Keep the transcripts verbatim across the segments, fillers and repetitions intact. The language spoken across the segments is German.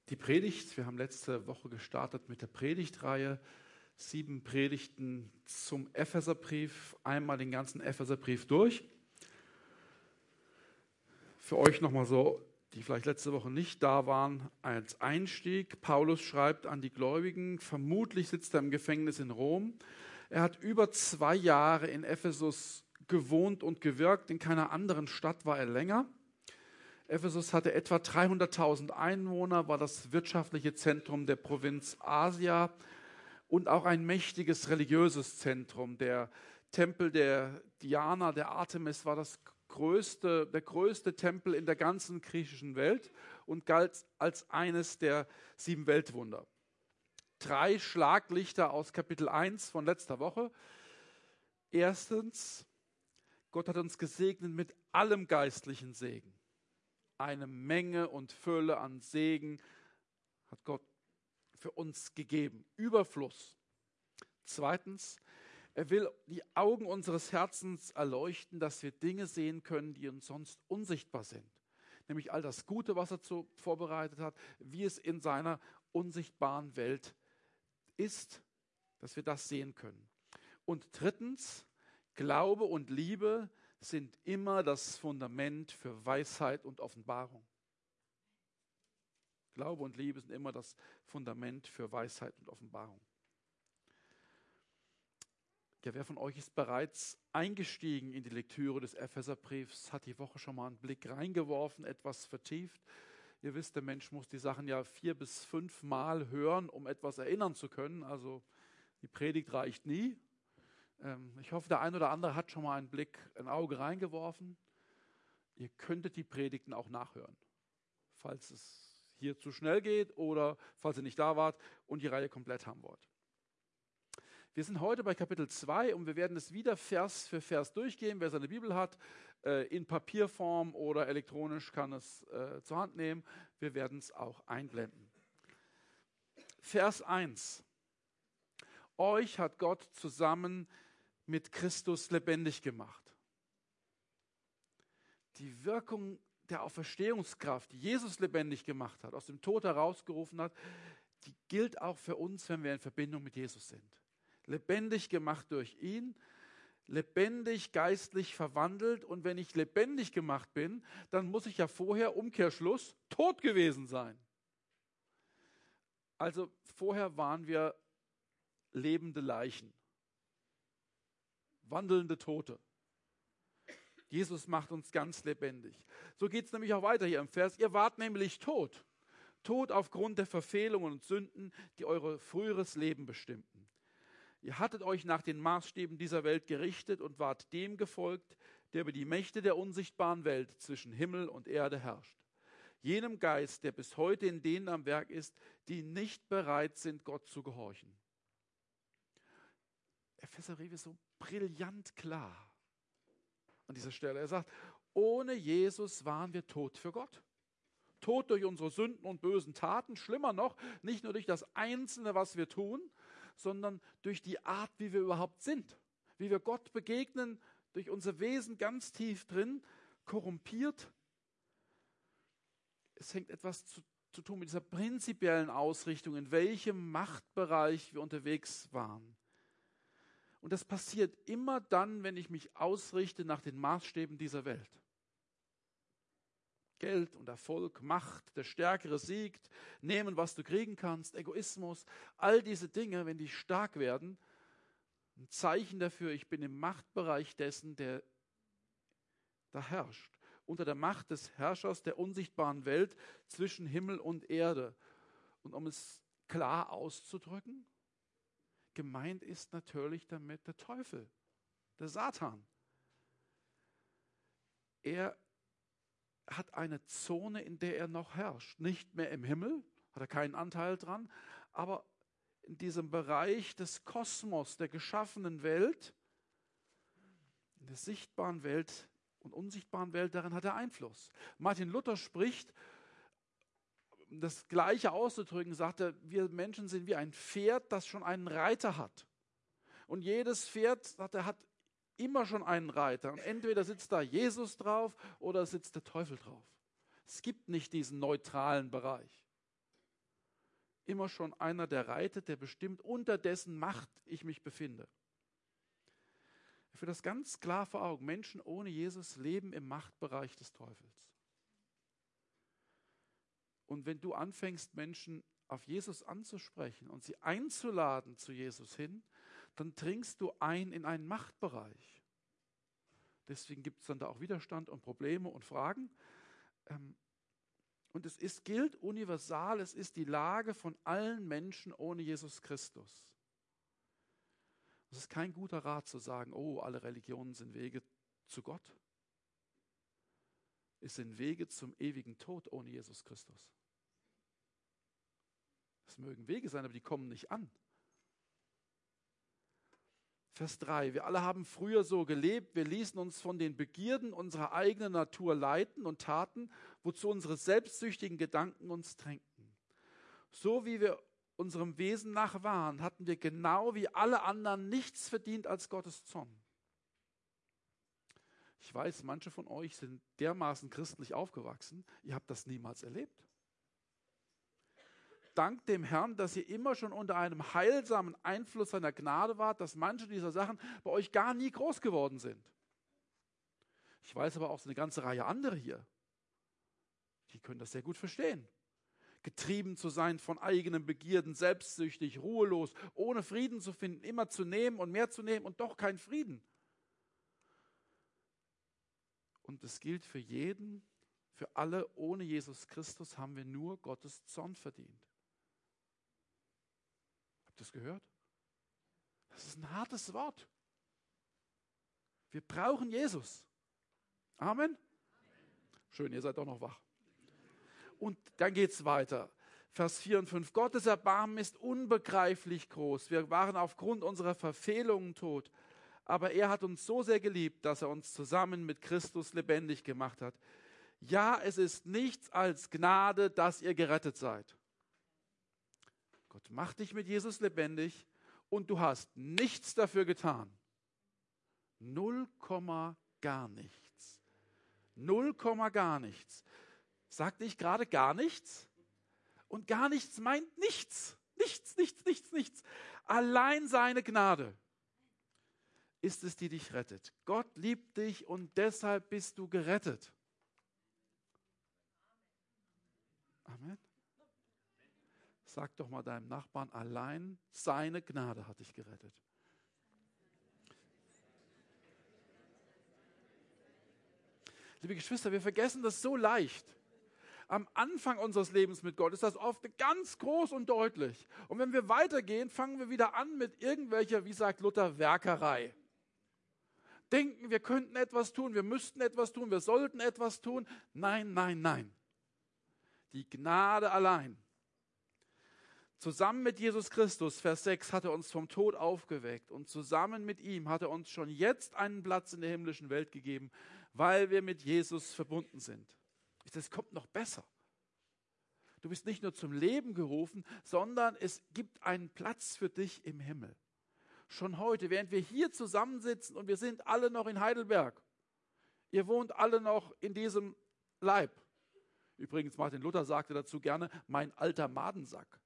die Predigt. Wir haben letzte Woche gestartet mit der Predigtreihe. Sieben Predigten zum Epheserbrief. Einmal den ganzen Epheserbrief durch. Für euch nochmal so, die vielleicht letzte Woche nicht da waren, als Einstieg. Paulus schreibt an die Gläubigen, vermutlich sitzt er im Gefängnis in Rom. Er hat über zwei Jahre in Ephesus gewohnt und gewirkt. In keiner anderen Stadt war er länger. Ephesus hatte etwa dreihunderttausend Einwohner, war das wirtschaftliche Zentrum der Provinz Asia und auch ein mächtiges religiöses Zentrum. Der Tempel der Diana, der Artemis, war das größte, der größte Tempel in der ganzen griechischen Welt und galt als eines der sieben Weltwunder. Drei Schlaglichter aus Kapitel eins von letzter Woche. Erstens, Gott hat uns gesegnet mit allem geistlichen Segen. Eine Menge und Fülle an Segen hat Gott für uns gegeben. Überfluss. Zweitens, er will die Augen unseres Herzens erleuchten, dass wir Dinge sehen können, die uns sonst unsichtbar sind. Nämlich all das Gute, was er zu, vorbereitet hat, wie es in seiner unsichtbaren Welt ist, dass wir das sehen können. Und drittens, Glaube und Liebe sind immer das Fundament für Weisheit und Offenbarung. Glaube und Liebe sind immer das Fundament für Weisheit und Offenbarung. Ja, wer von euch ist bereits eingestiegen in die Lektüre des Epheserbriefs, hat die Woche schon mal einen Blick reingeworfen, etwas vertieft. Ihr wisst, der Mensch muss die Sachen ja vier bis fünf Mal hören, um etwas erinnern zu können. Also die Predigt reicht nie. Ich hoffe, der ein oder andere hat schon mal einen Blick, ein Auge reingeworfen. Ihr könntet die Predigten auch nachhören, falls es hier zu schnell geht oder falls ihr nicht da wart und die Reihe komplett haben wollt. Wir sind heute bei Kapitel zwei und wir werden es wieder Vers für Vers durchgehen. Wer seine Bibel hat, in Papierform oder elektronisch, kann es zur Hand nehmen. Wir werden es auch einblenden. Vers eins. Euch hat Gott zusammen mit Christus lebendig gemacht. Die Wirkung der Auferstehungskraft, die Jesus lebendig gemacht hat, aus dem Tod herausgerufen hat, die gilt auch für uns, wenn wir in Verbindung mit Jesus sind. Lebendig gemacht durch ihn, lebendig geistlich verwandelt. Und wenn ich lebendig gemacht bin, dann muss ich ja vorher, Umkehrschluss, tot gewesen sein. Also vorher waren wir lebende Leichen. Wandelnde Tote. Jesus macht uns ganz lebendig. So geht es nämlich auch weiter hier im Vers. Ihr wart nämlich tot. Tot aufgrund der Verfehlungen und Sünden, die eure früheres Leben bestimmten. Ihr hattet euch nach den Maßstäben dieser Welt gerichtet und wart dem gefolgt, der über die Mächte der unsichtbaren Welt zwischen Himmel und Erde herrscht. Jenem Geist, der bis heute in denen am Werk ist, die nicht bereit sind, Gott zu gehorchen. Epheserbrief ist so brillant klar an dieser Stelle. Er sagt, ohne Jesus waren wir tot für Gott. Tot durch unsere Sünden und bösen Taten. Schlimmer noch, nicht nur durch das Einzelne, was wir tun, sondern durch die Art, wie wir überhaupt sind. Wie wir Gott begegnen, durch unser Wesen ganz tief drin, korrumpiert. Es hängt etwas zu, zu tun mit dieser prinzipiellen Ausrichtung, in welchem Machtbereich wir unterwegs waren. Und das passiert immer dann, wenn ich mich ausrichte nach den Maßstäben dieser Welt. Geld und Erfolg, Macht, der Stärkere siegt, nehmen, was du kriegen kannst, Egoismus, all diese Dinge, wenn die stark werden, ein Zeichen dafür, ich bin im Machtbereich dessen, der da herrscht. Unter der Macht des Herrschers der unsichtbaren Welt zwischen Himmel und Erde. Und um es klar auszudrücken, gemeint ist natürlich damit der Teufel, der Satan. Er hat eine Zone, in der er noch herrscht. Nicht mehr im Himmel, hat er keinen Anteil dran, aber in diesem Bereich des Kosmos, der geschaffenen Welt, in der sichtbaren Welt und unsichtbaren Welt, darin hat er Einfluss. Martin Luther spricht, um das Gleiche auszudrücken, sagt er, wir Menschen sind wie ein Pferd, das schon einen Reiter hat. Und jedes Pferd, sagt er, hat immer schon einen Reiter. Und entweder sitzt da Jesus drauf oder sitzt der Teufel drauf. Es gibt nicht diesen neutralen Bereich. immer schon einer, der reitet, der bestimmt, unter dessen Macht ich mich befinde. Ich führe das ganz klar vor Augen. Menschen ohne Jesus leben im Machtbereich des Teufels. Und wenn du anfängst, Menschen auf Jesus anzusprechen und sie einzuladen zu Jesus hin, dann dringst du ein in einen Machtbereich. Deswegen gibt es dann da auch Widerstand und Probleme und Fragen. Und es ist, gilt universal, es ist die Lage von allen Menschen ohne Jesus Christus. Es ist kein guter Rat zu sagen, oh, alle Religionen sind Wege zu Gott. Es sind Wege zum ewigen Tod ohne Jesus Christus. Es mögen Wege sein, aber die kommen nicht an. Vers drei. Wir alle haben früher so gelebt, wir ließen uns von den Begierden unserer eigenen Natur leiten und taten, wozu unsere selbstsüchtigen Gedanken uns drängten. So wie wir unserem Wesen nach waren, hatten wir genau wie alle anderen nichts verdient als Gottes Zorn. Ich weiß, manche von euch sind dermaßen christlich aufgewachsen, ihr habt das niemals erlebt. Dank dem Herrn, dass ihr immer schon unter einem heilsamen Einfluss seiner Gnade wart, dass manche dieser Sachen bei euch gar nie groß geworden sind. Ich weiß aber auch so eine ganze Reihe andere hier, die können das sehr gut verstehen. Getrieben zu sein von eigenen Begierden, selbstsüchtig, ruhelos, ohne Frieden zu finden, immer zu nehmen und mehr zu nehmen und doch kein Frieden. Und es gilt für jeden, für alle, ohne Jesus Christus haben wir nur Gottes Zorn verdient. Habt ihr das gehört? Das ist ein hartes Wort. Wir brauchen Jesus. Amen? Schön, ihr seid auch noch wach. Und dann geht es weiter. Vers vier und fünf. Gottes Erbarmen ist unbegreiflich groß. Wir waren aufgrund unserer Verfehlungen tot. Aber er hat uns so sehr geliebt, dass er uns zusammen mit Christus lebendig gemacht hat. Ja, es ist nichts als Gnade, dass ihr gerettet seid. Gott macht dich mit Jesus lebendig und du hast nichts dafür getan. Null Komma gar nichts. Null Komma gar nichts. Sagte ich gerade gar nichts? Und gar nichts meint nichts. Nichts, nichts, nichts, nichts. Allein seine Gnade ist es, die dich rettet. Gott liebt dich und deshalb bist du gerettet. Amen. Sag doch mal deinem Nachbarn, allein seine Gnade hat dich gerettet. Liebe Geschwister, wir vergessen das so leicht. Am Anfang unseres Lebens mit Gott ist das oft ganz groß und deutlich. Und wenn wir weitergehen, fangen wir wieder an mit irgendwelcher, wie sagt Luther, Werkerei. Denken, wir könnten etwas tun, wir müssten etwas tun, wir sollten etwas tun. Nein, nein, nein. Die Gnade allein. Zusammen mit Jesus Christus, Vers sechs, hat er uns vom Tod aufgeweckt und zusammen mit ihm hat er uns schon jetzt einen Platz in der himmlischen Welt gegeben, weil wir mit Jesus verbunden sind. Das kommt noch besser. Du bist nicht nur zum Leben gerufen, sondern es gibt einen Platz für dich im Himmel. Schon heute, während wir hier zusammensitzen und wir sind alle noch in Heidelberg. Ihr wohnt alle noch in diesem Leib. Übrigens, Martin Luther sagte dazu gerne, mein alter Madensack.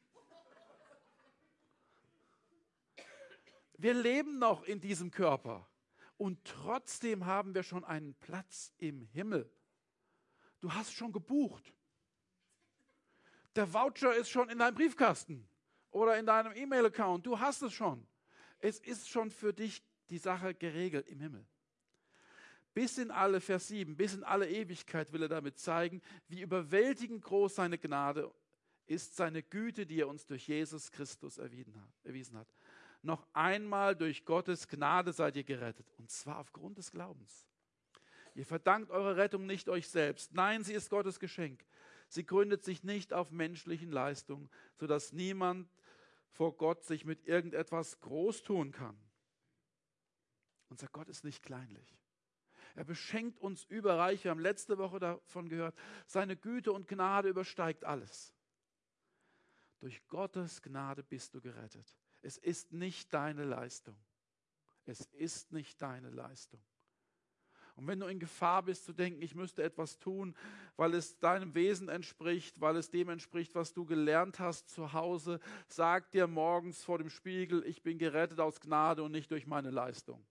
Wir leben noch in diesem Körper und trotzdem haben wir schon einen Platz im Himmel. Du hast schon gebucht. Der Voucher ist schon in deinem Briefkasten oder in deinem E-Mail-Account. Du hast es schon. Es ist schon für dich die Sache geregelt im Himmel. Bis in alle, Vers sieben, bis in alle Ewigkeit will er damit zeigen, wie überwältigend groß seine Gnade ist, seine Güte, die er uns durch Jesus Christus erwiesen hat. Noch einmal durch Gottes Gnade seid ihr gerettet, und zwar aufgrund des Glaubens. Ihr verdankt eure Rettung nicht euch selbst. Nein, sie ist Gottes Geschenk. Sie gründet sich nicht auf menschlichen Leistungen, sodass niemand vor Gott sich mit irgendetwas groß tun kann. Unser Gott ist nicht kleinlich. Er beschenkt uns überreich. Wir haben letzte Woche davon gehört, seine Güte und Gnade übersteigt alles. Durch Gottes Gnade bist du gerettet. Es ist nicht deine Leistung. Es ist nicht deine Leistung. Und wenn du in Gefahr bist zu denken, ich müsste etwas tun, weil es deinem Wesen entspricht, weil es dem entspricht, was du gelernt hast zu Hause, sag dir morgens vor dem Spiegel, ich bin gerettet aus Gnade und nicht durch meine Leistung.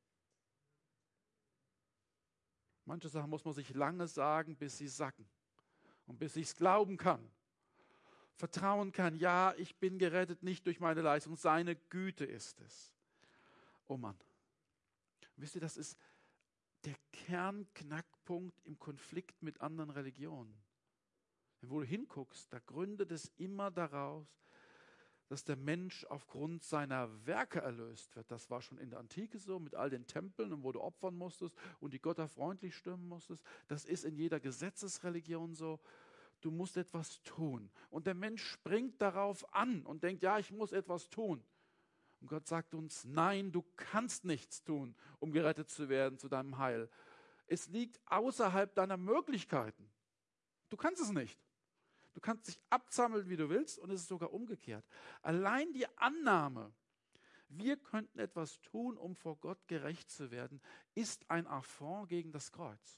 Manche Sachen muss man sich lange sagen, bis sie sacken und bis ich es glauben kann. Vertrauen kann, ja, ich bin gerettet nicht durch meine Leistung, seine Güte ist es. Oh Mann, wisst ihr, das ist der Kernknackpunkt im Konflikt mit anderen Religionen. Wenn du hinguckst, da gründet es immer daraus, dass der Mensch aufgrund seiner Werke erlöst wird. Das war schon in der Antike so, mit all den Tempeln und wo du opfern musstest und die Götter freundlich stimmen musstest. Das ist in jeder Gesetzesreligion so. Du musst etwas tun. Und der Mensch springt darauf an und denkt, ja, ich muss etwas tun. Und Gott sagt uns, nein, du kannst nichts tun, um gerettet zu werden zu deinem Heil. Es liegt außerhalb deiner Möglichkeiten. Du kannst es nicht. Du kannst dich absammeln, wie du willst, und es ist sogar umgekehrt. Allein die Annahme, wir könnten etwas tun, um vor Gott gerecht zu werden, ist ein Affront gegen das Kreuz.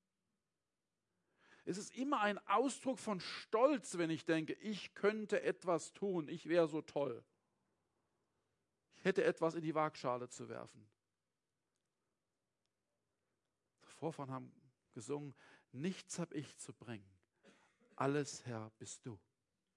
Es ist immer ein Ausdruck von Stolz, wenn ich denke, ich könnte etwas tun, ich wäre so toll. Ich hätte etwas in die Waagschale zu werfen. Die Vorfahren haben gesungen, nichts habe ich zu bringen, alles, Herr, bist du.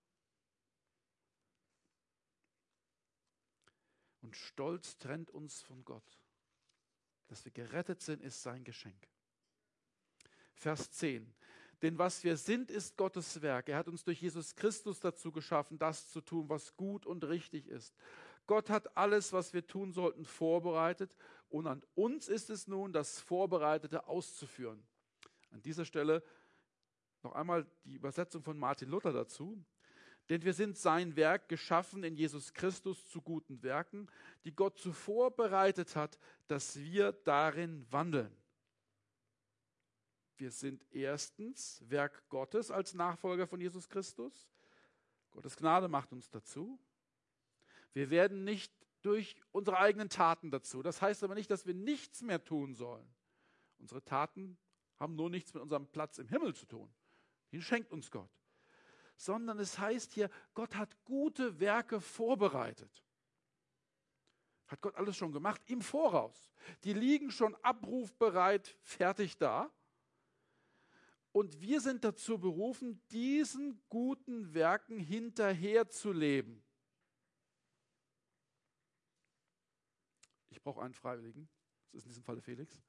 Und Stolz trennt uns von Gott. Dass wir gerettet sind, ist sein Geschenk. Vers zehn. Denn was wir sind, ist Gottes Werk. Er hat uns durch Jesus Christus dazu geschaffen, das zu tun, was gut und richtig ist. Gott hat alles, was wir tun sollten, vorbereitet. Und an uns ist es nun, das Vorbereitete auszuführen. An dieser Stelle noch einmal die Übersetzung von Martin Luther dazu. Denn wir sind sein Werk, geschaffen in Jesus Christus zu guten Werken, die Gott zuvor bereitet hat, dass wir darin wandeln. Wir sind erstens Werk Gottes als Nachfolger von Jesus Christus. Gottes Gnade macht uns dazu. Wir werden nicht durch unsere eigenen Taten dazu. Das heißt aber nicht, dass wir nichts mehr tun sollen. Unsere Taten haben nur nichts mit unserem Platz im Himmel zu tun. Den schenkt uns Gott. Sondern es heißt hier, Gott hat gute Werke vorbereitet. Hat Gott alles schon gemacht, im Voraus. Die liegen schon abrufbereit, fertig da. Und wir sind dazu berufen, diesen guten Werken hinterher zu leben. Ich brauche einen Freiwilligen. Das ist in diesem Falle Felix.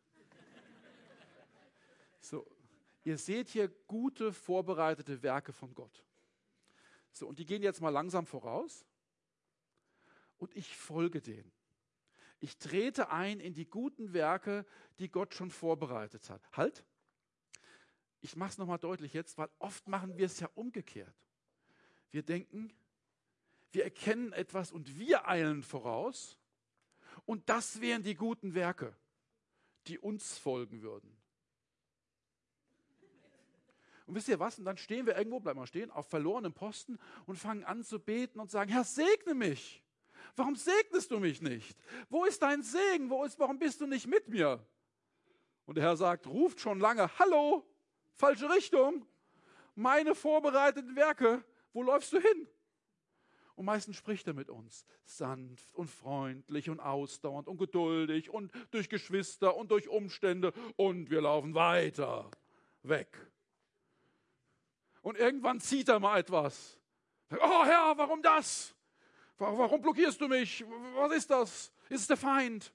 So, ihr seht hier gute, vorbereitete Werke von Gott. So, und die gehen jetzt mal langsam voraus. Und ich folge denen. Ich trete ein in die guten Werke, die Gott schon vorbereitet hat. Halt! Ich mache es nochmal deutlich jetzt, weil oft machen wir es ja umgekehrt. Wir denken, wir erkennen etwas und wir eilen voraus und das wären die guten Werke, die uns folgen würden. Und wisst ihr was? Und dann stehen wir irgendwo, bleiben wir stehen, auf verlorenem Posten und fangen an zu beten und sagen, Herr, segne mich. Warum segnest du mich nicht? Wo ist dein Segen? Wo ist, warum bist du nicht mit mir? Und der Herr sagt, ruft schon lange, hallo, falsche Richtung, meine vorbereiteten Werke, wo läufst du hin? Und meistens spricht er mit uns, sanft und freundlich und ausdauernd und geduldig und durch Geschwister und durch Umstände und wir laufen weiter weg. Und irgendwann zieht er mal etwas. Oh Herr, warum das? Warum blockierst du mich? Was ist das? Ist es der Feind?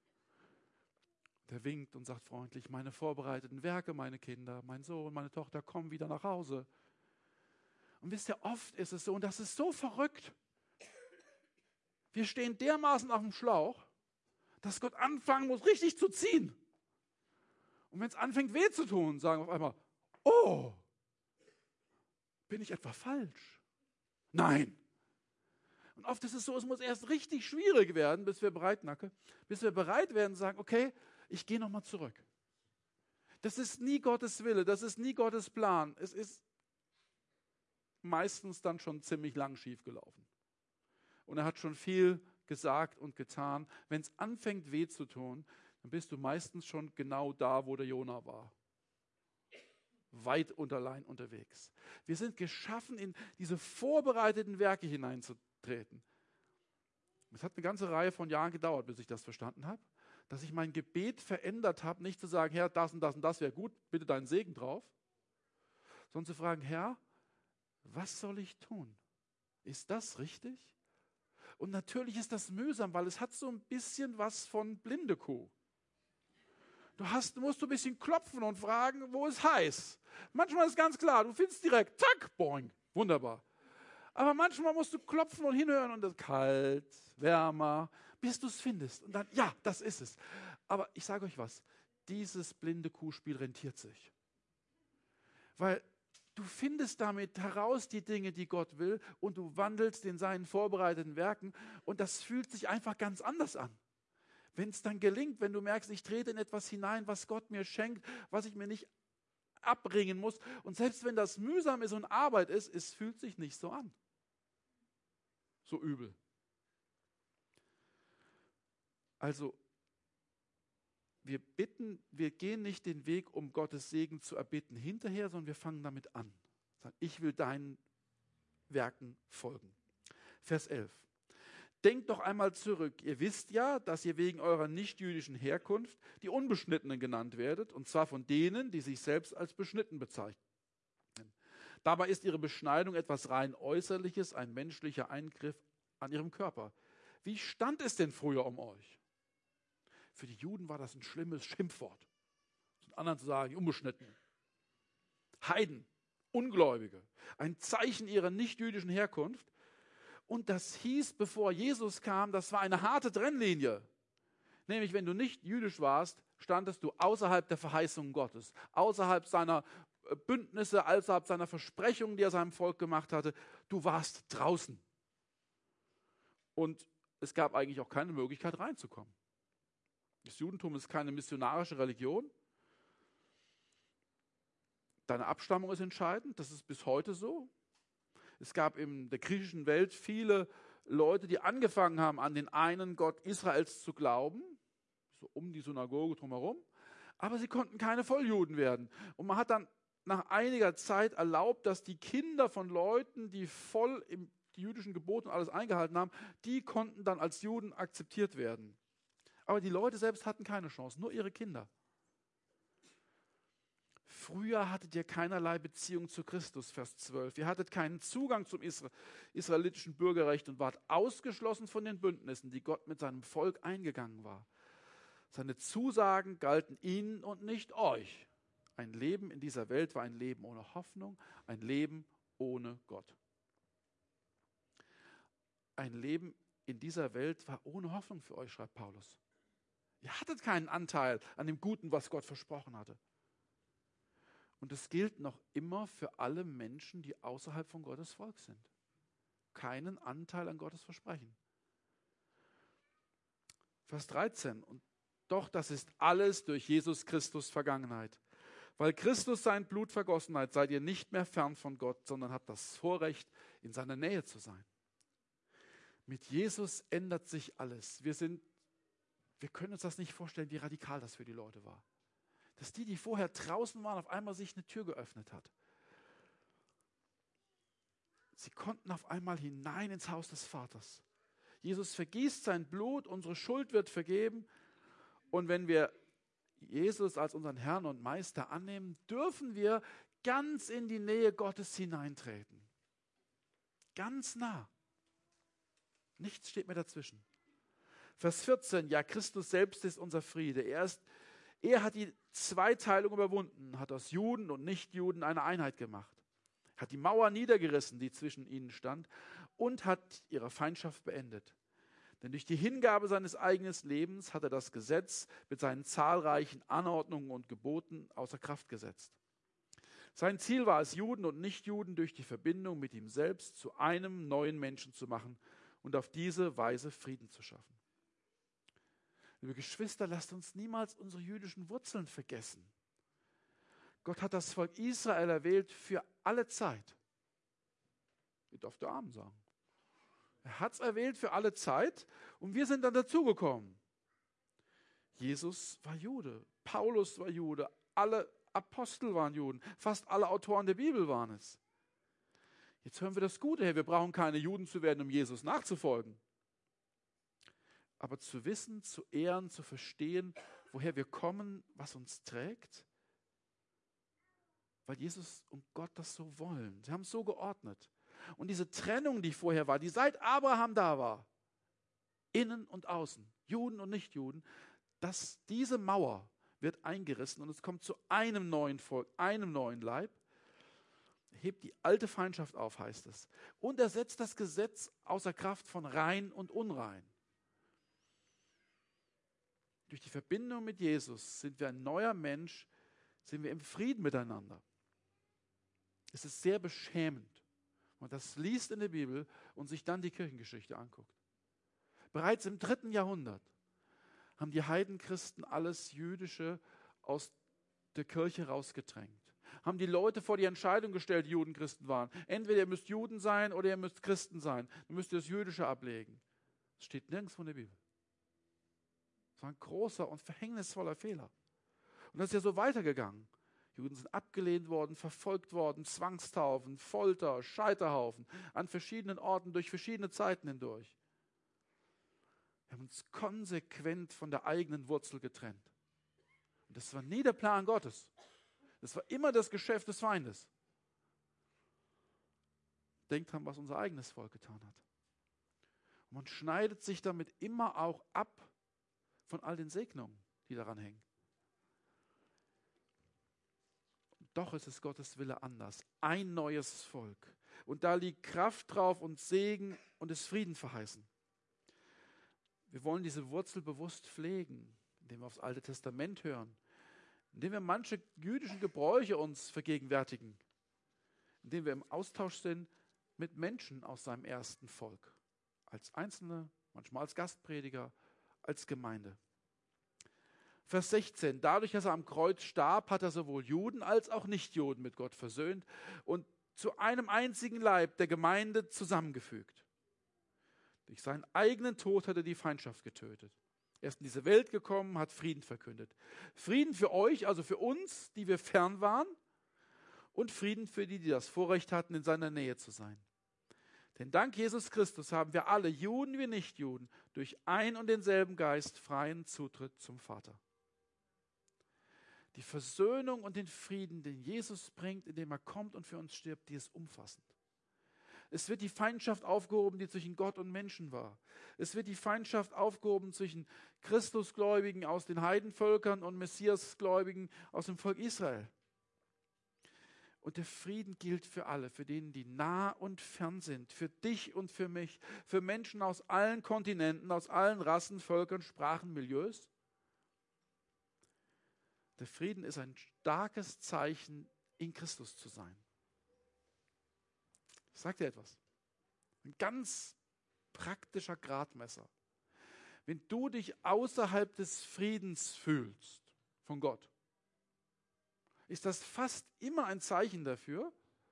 Der winkt und sagt freundlich, meine vorbereiteten Werke, meine Kinder, mein Sohn, meine Tochter, kommen wieder nach Hause. Und wisst ihr, oft ist es so, und das ist so verrückt, wir stehen dermaßen auf dem Schlauch, dass Gott anfangen muss, richtig zu ziehen. Und wenn es anfängt weh zu tun, sagen wir auf einmal, oh, bin ich etwa falsch? Nein. Und oft ist es so, es muss erst richtig schwierig werden, bis wir bereit, Nacke, bis wir bereit werden, sagen, okay, ich gehe nochmal zurück. Das ist nie Gottes Wille, das ist nie Gottes Plan. Es ist meistens dann schon ziemlich lang schief gelaufen. Und er hat schon viel gesagt und getan. Wenn es anfängt weh zu tun, dann dann bist du meistens schon genau da, wo der Jona war. Weit unterlein unterwegs. Wir sind geschaffen, in diese vorbereiteten Werke hineinzutreten. Es hat eine ganze Reihe von Jahren gedauert, bis ich das verstanden habe, dass ich mein Gebet verändert habe, nicht zu sagen, Herr, das und das und das wäre gut, bitte deinen Segen drauf, sondern zu fragen, Herr, was soll ich tun? Ist das richtig? Und natürlich ist das mühsam, weil es hat so ein bisschen was von blinde Kuh. Du hast, musst du ein bisschen klopfen und fragen, wo es heiß. Manchmal ist ganz klar, du findest direkt, zack, boing, wunderbar. Aber manchmal musst du klopfen und hinhören und es ist kalt, wärmer, bis du es findest. Und dann, ja, das ist es. Aber ich sage euch was, dieses blinde Kuhspiel rentiert sich. Weil du findest damit heraus die Dinge, die Gott will, und du wandelst in seinen vorbereiteten Werken und das fühlt sich einfach ganz anders an. Wenn es dann gelingt, wenn du merkst, ich trete in etwas hinein, was Gott mir schenkt, was ich mir nicht abbringen muss. Und selbst wenn das mühsam ist und Arbeit ist, es fühlt sich nicht so an. So übel. Also, wir bitten, wir gehen nicht den Weg, um Gottes Segen zu erbitten hinterher, sondern wir fangen damit an. Ich will deinen Werken folgen. Vers elf. Denkt doch einmal zurück. Ihr wisst ja, dass ihr wegen eurer nichtjüdischen Herkunft die Unbeschnittenen genannt werdet, und zwar von denen, die sich selbst als beschnitten bezeichnen. Dabei ist ihre Beschneidung etwas rein Äußerliches, ein menschlicher Eingriff an ihrem Körper. Wie stand es denn früher um euch? Für die Juden war das ein schlimmes Schimpfwort. Zu den anderen zu sagen, die Unbeschnittenen. Heiden, Ungläubige, ein Zeichen ihrer nichtjüdischen Herkunft. Und das hieß, bevor Jesus kam, das war eine harte Trennlinie. Nämlich, wenn du nicht jüdisch warst, standest du außerhalb der Verheißungen Gottes, außerhalb seiner Bündnisse, außerhalb seiner Versprechungen, die er seinem Volk gemacht hatte. Du warst draußen. Und es gab eigentlich auch keine Möglichkeit reinzukommen. Das Judentum ist keine missionarische Religion. Deine Abstammung ist entscheidend, das ist bis heute so. Es gab in der griechischen Welt viele Leute, die angefangen haben, an den einen Gott Israels zu glauben, so um die Synagoge drumherum, aber sie konnten keine Volljuden werden. Und man hat dann nach einiger Zeit erlaubt, dass die Kinder von Leuten, die voll im die jüdischen Gebote und alles eingehalten haben, die konnten dann als Juden akzeptiert werden. Aber die Leute selbst hatten keine Chance, nur ihre Kinder. Früher hattet ihr keinerlei Beziehung zu Christus, Vers zwölf. Ihr hattet keinen Zugang zum Isra- israelitischen Bürgerrecht und wart ausgeschlossen von den Bündnissen, die Gott mit seinem Volk eingegangen war. Seine Zusagen galten ihnen und nicht euch. Ein Leben in dieser Welt war ein Leben ohne Hoffnung, ein Leben ohne Gott. Ein Leben in dieser Welt war ohne Hoffnung für euch, schreibt Paulus. Ihr hattet keinen Anteil an dem Guten, was Gott versprochen hatte. Und es gilt noch immer für alle Menschen, die außerhalb von Gottes Volk sind. Keinen Anteil an Gottes Versprechen. Vers dreizehn. Und doch, das ist alles durch Jesus Christus Vergangenheit. Weil Christus sein Blut vergossen hat, seid ihr nicht mehr fern von Gott, sondern habt das Vorrecht, in seiner Nähe zu sein. Mit Jesus ändert sich alles. Wir sind, wir können uns das nicht vorstellen, wie radikal das für die Leute war. Dass die, die vorher draußen waren, auf einmal sich eine Tür geöffnet hat. Sie konnten auf einmal hinein ins Haus des Vaters. Jesus vergießt sein Blut, unsere Schuld wird vergeben. Und wenn wir Jesus als unseren Herrn und Meister annehmen, dürfen wir ganz in die Nähe Gottes hineintreten. Ganz nah. Nichts steht mehr dazwischen. Vers vierzehn, ja, Christus selbst ist unser Friede. Er, ist, er hat die Zweiteilung überwunden, hat aus Juden und Nichtjuden eine Einheit gemacht, hat die Mauer niedergerissen, die zwischen ihnen stand, und hat ihre Feindschaft beendet. Denn durch die Hingabe seines eigenen Lebens hat er das Gesetz mit seinen zahlreichen Anordnungen und Geboten außer Kraft gesetzt. Sein Ziel war es, Juden und Nichtjuden durch die Verbindung mit ihm selbst zu einem neuen Menschen zu machen und auf diese Weise Frieden zu schaffen. Liebe Geschwister, lasst uns niemals unsere jüdischen Wurzeln vergessen. Gott hat das Volk Israel erwählt für alle Zeit. Ihr dürft Amen sagen. Er hat es erwählt für alle Zeit und wir sind dann dazugekommen. Jesus war Jude, Paulus war Jude, alle Apostel waren Juden, fast alle Autoren der Bibel waren es. Jetzt hören wir das Gute her, wir brauchen keine Juden zu werden, um Jesus nachzufolgen. Aber zu wissen, zu ehren, zu verstehen, woher wir kommen, was uns trägt, weil Jesus und Gott das so wollen. Sie haben es so geordnet. Und diese Trennung, die vorher war, die seit Abraham da war, innen und außen, Juden und Nichtjuden, dass diese Mauer wird eingerissen und es kommt zu einem neuen Volk, einem neuen Leib, hebt die alte Feindschaft auf, heißt es. Und er setzt das Gesetz außer Kraft von rein und unrein. Durch die Verbindung mit Jesus sind wir ein neuer Mensch, sind wir im Frieden miteinander. Es ist sehr beschämend, wenn man das liest in der Bibel und sich dann die Kirchengeschichte anguckt. Bereits im dritten Jahrhundert haben die Heidenchristen alles Jüdische aus der Kirche rausgedrängt. Haben die Leute vor die Entscheidung gestellt, die Juden Christen waren. Entweder ihr müsst Juden sein oder ihr müsst Christen sein. Dann müsst ihr das Jüdische ablegen. Das steht nirgends in der Bibel. Das war ein großer und verhängnisvoller Fehler. Und das ist ja so weitergegangen. Juden sind abgelehnt worden, verfolgt worden, Zwangstaufen, Folter, Scheiterhaufen an verschiedenen Orten durch verschiedene Zeiten hindurch. Wir haben uns konsequent von der eigenen Wurzel getrennt. Und das war nie der Plan Gottes. Das war immer das Geschäft des Feindes. Denkt dran, was unser eigenes Volk getan hat. Und man schneidet sich damit immer auch ab von all den Segnungen, die daran hängen. Doch ist es Gottes Wille anders. Ein neues Volk. Und da liegt Kraft drauf und Segen und ist Frieden verheißen. Wir wollen diese Wurzel bewusst pflegen, indem wir aufs Alte Testament hören, indem wir manche jüdischen Gebräuche uns vergegenwärtigen, indem wir im Austausch sind mit Menschen aus seinem ersten Volk, als Einzelne, manchmal als Gastprediger, als Gemeinde. Vers sechzehn, dadurch, dass er am Kreuz starb, hat er sowohl Juden als auch Nichtjuden mit Gott versöhnt und zu einem einzigen Leib der Gemeinde zusammengefügt. Durch seinen eigenen Tod hat er die Feindschaft getötet. Er ist in diese Welt gekommen, hat Frieden verkündet. Frieden für euch, also für uns, die wir fern waren, und Frieden für die, die das Vorrecht hatten, in seiner Nähe zu sein. Denn dank Jesus Christus haben wir alle, Juden wie Nichtjuden, durch ein und denselben Geist freien Zutritt zum Vater. Die Versöhnung und den Frieden, den Jesus bringt, indem er kommt und für uns stirbt, die ist umfassend. Es wird die Feindschaft aufgehoben, die zwischen Gott und Menschen war. Es wird die Feindschaft aufgehoben zwischen Christusgläubigen aus den Heidenvölkern und Messiasgläubigen aus dem Volk Israel. Und der Frieden gilt für alle, für denen, die nah und fern sind, für dich und für mich, für Menschen aus allen Kontinenten, aus allen Rassen, Völkern, Sprachen, Milieus. Der Frieden ist ein starkes Zeichen, in Christus zu sein. Ich sage dir etwas. Ein ganz praktischer Gradmesser. Wenn du dich außerhalb des Friedens fühlst von Gott, ist das fast immer ein Zeichen dafür,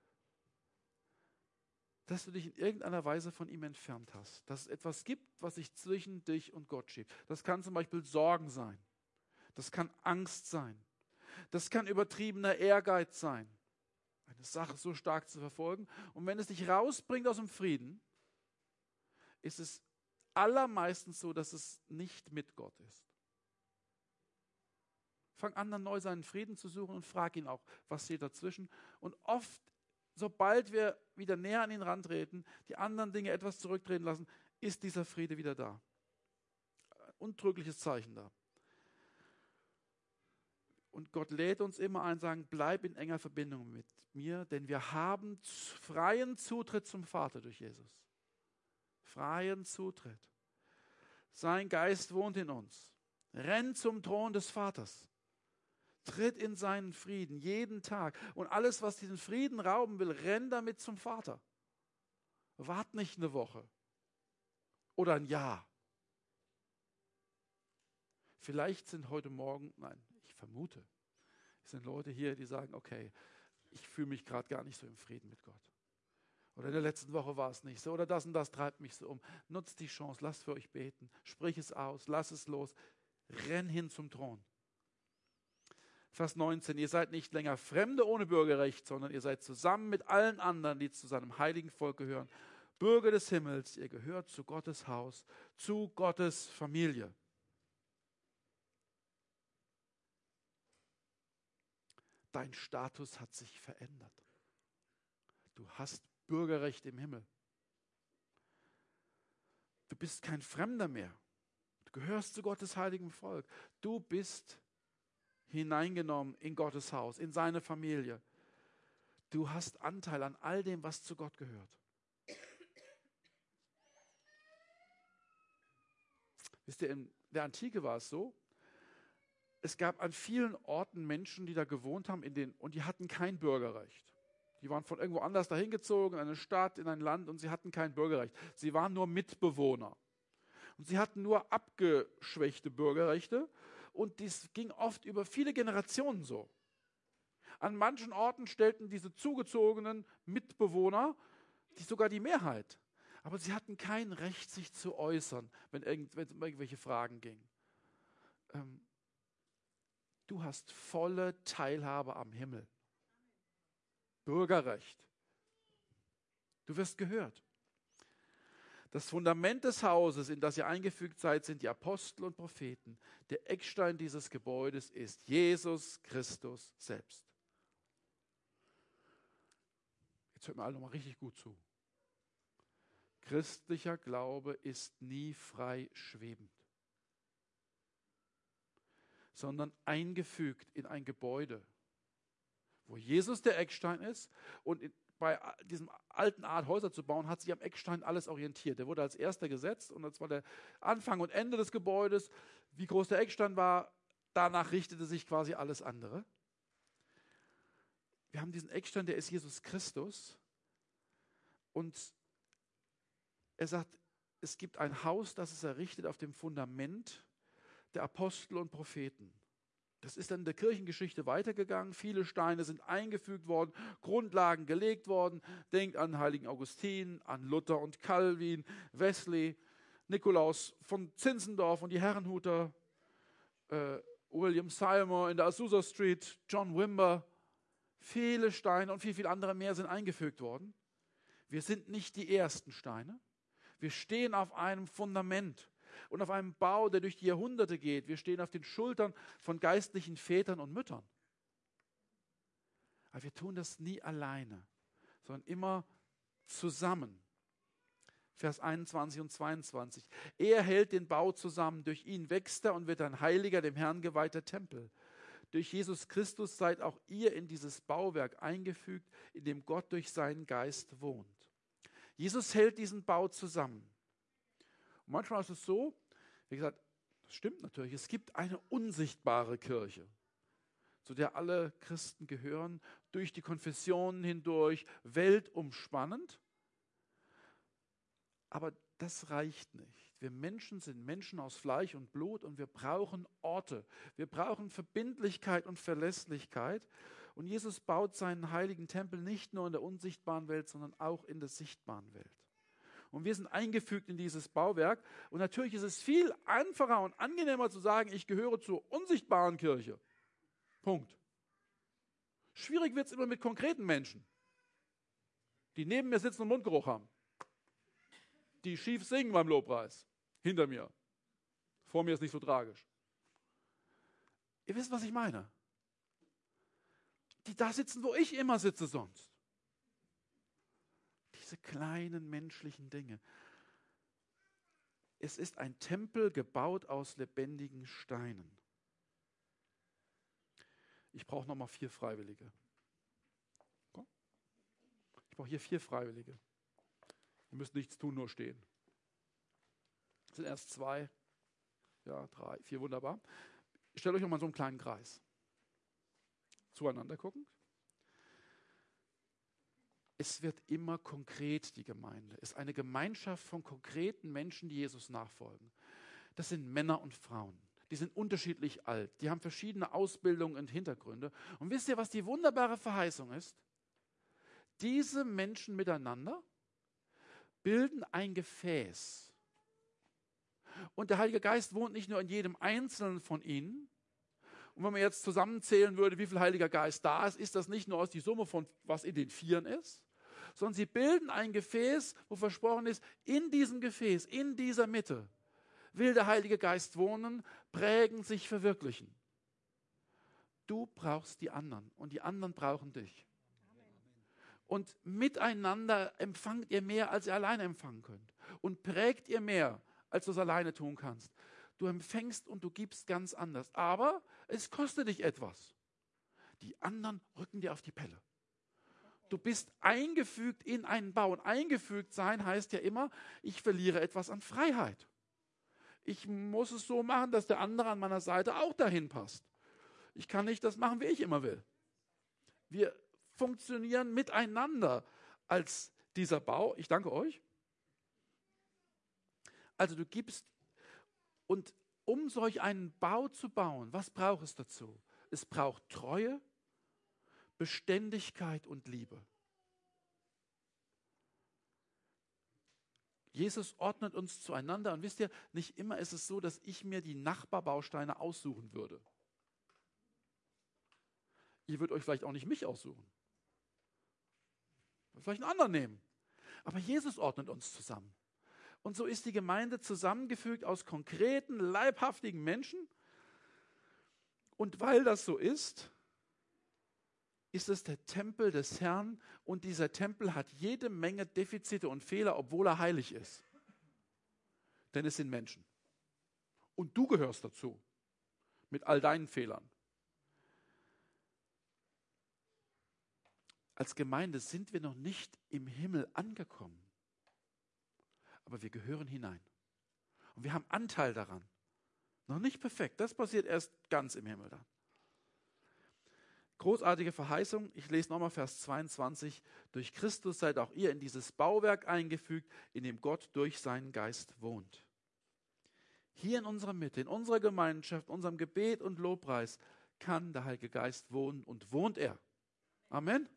dass du dich in irgendeiner Weise von ihm entfernt hast. Dass es etwas gibt, was sich zwischen dich und Gott schiebt. Das kann zum Beispiel Sorgen sein. Das kann Angst sein. Das kann übertriebener Ehrgeiz sein. Eine Sache so stark zu verfolgen. Und wenn es dich rausbringt aus dem Frieden, ist es allermeistens so, dass es nicht mit Gott ist. Fang an, dann neu seinen Frieden zu suchen und frag ihn auch, was steht dazwischen. Und oft, sobald wir wieder näher an ihn rantreten, die anderen Dinge etwas zurücktreten lassen, ist dieser Friede wieder da. Ein untrügliches Zeichen da. Und Gott lädt uns immer ein, sagen, bleib in enger Verbindung mit mir, denn wir haben freien Zutritt zum Vater durch Jesus. Freien Zutritt. Sein Geist wohnt in uns. Renn zum Thron des Vaters. Tritt in seinen Frieden jeden Tag. Und alles, was diesen Frieden rauben will, renn damit zum Vater. Wart nicht eine Woche oder ein Jahr. Vielleicht sind heute Morgen, nein, ich vermute, es sind Leute hier, die sagen, okay, ich fühle mich gerade gar nicht so im Frieden mit Gott. Oder in der letzten Woche war es nicht so. Oder das und das treibt mich so um. Nutzt die Chance, lasst für euch beten. Sprich es aus, lass es los. renn hin zum Thron. Vers neunzehn, ihr seid nicht länger Fremde ohne Bürgerrecht, sondern ihr seid zusammen mit allen anderen, die zu seinem heiligen Volk gehören, Bürger des Himmels, ihr gehört zu Gottes Haus, zu Gottes Familie. Dein Status hat sich verändert. Du hast Bürgerrecht im Himmel. Du bist kein Fremder mehr. Du gehörst zu Gottes heiligem Volk. Du bist hineingenommen in Gottes Haus, in seine Familie. Du hast Anteil an all dem, was zu Gott gehört. Wisst ihr, in der Antike war es so, es gab an vielen Orten Menschen, die da gewohnt haben in den, und die hatten kein Bürgerrecht. Die waren von irgendwo anders dahin gezogen, in eine Stadt, in ein Land, und sie hatten kein Bürgerrecht. Sie waren nur Mitbewohner. Und sie hatten nur abgeschwächte Bürgerrechte. Und dies ging oft über viele Generationen so. An manchen Orten stellten diese zugezogenen Mitbewohner die sogar die Mehrheit. Aber sie hatten kein Recht, sich zu äußern, wenn, irgend, wenn es um irgendwelche Fragen ging. Ähm, du hast volle Teilhabe am Himmel. Bürgerrecht. Du wirst gehört. Das Fundament des Hauses, in das ihr eingefügt seid, sind die Apostel und Propheten. Der Eckstein dieses Gebäudes ist Jesus Christus selbst. Jetzt hört mir alle nochmal richtig gut zu. Christlicher Glaube ist nie frei schwebend, sondern eingefügt in ein Gebäude, wo Jesus der Eckstein ist. Und in, bei diesem alten Art, Häuser zu bauen, hat sich am Eckstein alles orientiert. Der wurde als erster gesetzt und das war der Anfang und Ende des Gebäudes. Wie groß der Eckstein war, danach richtete sich quasi alles andere. Wir haben diesen Eckstein, der ist Jesus Christus. Und er sagt, es gibt ein Haus, das ist errichtet auf dem Fundament der Apostel und Propheten. Das ist dann in der Kirchengeschichte weitergegangen. Viele Steine sind eingefügt worden, Grundlagen gelegt worden. Denkt an heiligen Augustin, an Luther und Calvin, Wesley, Nikolaus von Zinzendorf und die Herrenhuter, äh, William Seymour in der Azusa Street, John Wimber. Viele Steine und viel, viel andere mehr sind eingefügt worden. Wir sind nicht die ersten Steine. Wir stehen auf einem Fundament und auf einem Bau, der durch die Jahrhunderte geht. Wir stehen auf den Schultern von geistlichen Vätern und Müttern. Aber wir tun das nie alleine, sondern immer zusammen. Vers einundzwanzig und zweiundzwanzig. Er hält den Bau zusammen. Durch ihn wächst er und wird ein heiliger, dem Herrn geweihter Tempel. Durch Jesus Christus seid auch ihr in dieses Bauwerk eingefügt, in dem Gott durch seinen Geist wohnt. Jesus hält diesen Bau zusammen. Und manchmal ist es so, wie gesagt, das stimmt natürlich, es gibt eine unsichtbare Kirche, zu der alle Christen gehören, durch die Konfessionen hindurch, weltumspannend. Aber das reicht nicht. Wir Menschen sind Menschen aus Fleisch und Blut und wir brauchen Orte. Wir brauchen Verbindlichkeit und Verlässlichkeit. Und Jesus baut seinen heiligen Tempel nicht nur in der unsichtbaren Welt, sondern auch in der sichtbaren Welt. Und wir sind eingefügt in dieses Bauwerk. Und natürlich ist es viel einfacher und angenehmer zu sagen, ich gehöre zur unsichtbaren Kirche. Punkt. Schwierig wird es immer mit konkreten Menschen, die neben mir sitzen und Mundgeruch haben. Die schief singen beim Lobpreis. Hinter mir. Vor mir ist nicht so tragisch. Ihr wisst, was ich meine. Die da sitzen, wo ich immer sitze sonst. Diese kleinen menschlichen Dinge. Es ist ein Tempel gebaut aus lebendigen Steinen. Ich brauche nochmal vier Freiwillige. Ich brauche hier vier Freiwillige. Ihr müsst nichts tun, nur stehen. Es sind erst zwei, ja, drei, vier, wunderbar. Stellt euch noch mal so einen kleinen Kreis. Zueinander gucken. Es wird immer konkret, die Gemeinde. Es ist eine Gemeinschaft von konkreten Menschen, die Jesus nachfolgen. Das sind Männer und Frauen. Die sind unterschiedlich alt. Die haben verschiedene Ausbildungen und Hintergründe. Und wisst ihr, was die wunderbare Verheißung ist? Diese Menschen miteinander bilden ein Gefäß. Und der Heilige Geist wohnt nicht nur in jedem Einzelnen von ihnen. Und wenn man jetzt zusammenzählen würde, wie viel Heiliger Geist da ist, ist das nicht nur aus die Summe von, was in den Vieren ist, sondern sie bilden ein Gefäß, wo versprochen ist, in diesem Gefäß, in dieser Mitte, will der Heilige Geist wohnen, prägen, sich verwirklichen. Du brauchst die anderen und die anderen brauchen dich. Und miteinander empfangt ihr mehr, als ihr alleine empfangen könnt. Und prägt ihr mehr, als du es alleine tun kannst. Du empfängst und du gibst ganz anders. Aber es kostet dich etwas. Die anderen rücken dir auf die Pelle. Du bist eingefügt in einen Bau. Und eingefügt sein heißt ja immer, ich verliere etwas an Freiheit. Ich muss es so machen, dass der andere an meiner Seite auch dahin passt. Ich kann nicht das machen, wie ich immer will. Wir funktionieren miteinander als dieser Bau. Ich danke euch. Also du gibst, und um solch einen Bau zu bauen, was braucht es dazu? Es braucht Treue, Beständigkeit und Liebe. Jesus ordnet uns zueinander und wisst ihr, nicht immer ist es so, dass ich mir die Nachbarbausteine aussuchen würde. Ihr würdet euch vielleicht auch nicht mich aussuchen. Vielleicht einen anderen nehmen. Aber Jesus ordnet uns zusammen. Und so ist die Gemeinde zusammengefügt aus konkreten, leibhaftigen Menschen. Und weil das so ist, ist es der Tempel des Herrn. Und dieser Tempel hat jede Menge Defizite und Fehler, obwohl er heilig ist. Denn es sind Menschen. Und du gehörst dazu. Mit all deinen Fehlern. Als Gemeinde sind wir noch nicht im Himmel angekommen. Aber wir gehören hinein. Und wir haben Anteil daran. Noch nicht perfekt. Das passiert erst ganz im Himmel dann. Großartige Verheißung. Ich lese nochmal Vers zweiundzwanzig. Durch Christus seid auch ihr in dieses Bauwerk eingefügt, in dem Gott durch seinen Geist wohnt. Hier in unserer Mitte, in unserer Gemeinschaft, unserem Gebet und Lobpreis kann der Heilige Geist wohnen und wohnt er. Amen.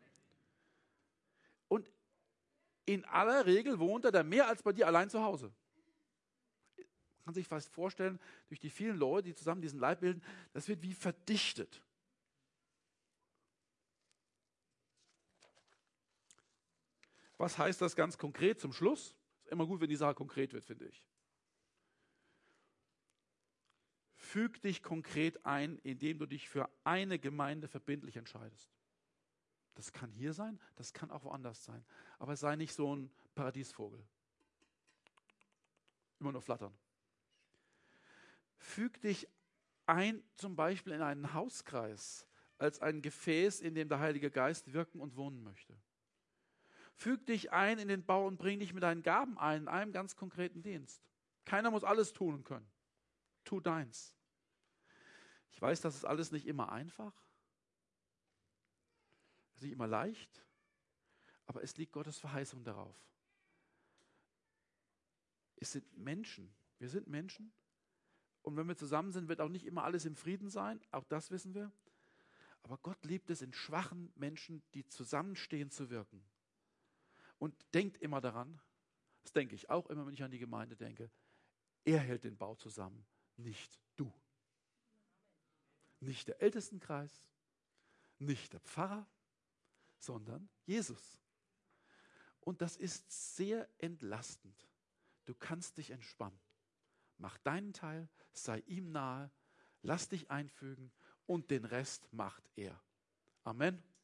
Und in aller Regel wohnt er da mehr als bei dir allein zu Hause. Man kann sich fast vorstellen, durch die vielen Leute, die zusammen diesen Leib bilden, das wird wie verdichtet. Was heißt das ganz konkret zum Schluss? Ist immer gut, wenn die Sache konkret wird, finde ich. Füg dich konkret ein, indem du dich für eine Gemeinde verbindlich entscheidest. Das kann hier sein, das kann auch woanders sein. Aber sei nicht so ein Paradiesvogel. Immer nur flattern. Füg dich ein, zum Beispiel in einen Hauskreis, als ein Gefäß, in dem der Heilige Geist wirken und wohnen möchte. Füg dich ein in den Bau und bring dich mit deinen Gaben ein, in einem ganz konkreten Dienst. Keiner muss alles tun können. Tu deins. Ich weiß, das ist alles nicht immer einfach. Es ist nicht immer leicht, aber es liegt Gottes Verheißung darauf. Es sind Menschen, wir sind Menschen und wenn wir zusammen sind, wird auch nicht immer alles im Frieden sein, auch das wissen wir. Aber Gott liebt es, in schwachen Menschen, die zusammenstehen, zu wirken. Und denkt immer daran, das denke ich auch immer, wenn ich an die Gemeinde denke, er hält den Bau zusammen, nicht du. Nicht der Ältestenkreis, nicht der Pfarrer, sondern Jesus. Und das ist sehr entlastend. Du kannst dich entspannen. Mach deinen Teil, sei ihm nahe, lass dich einfügen und den Rest macht er. Amen.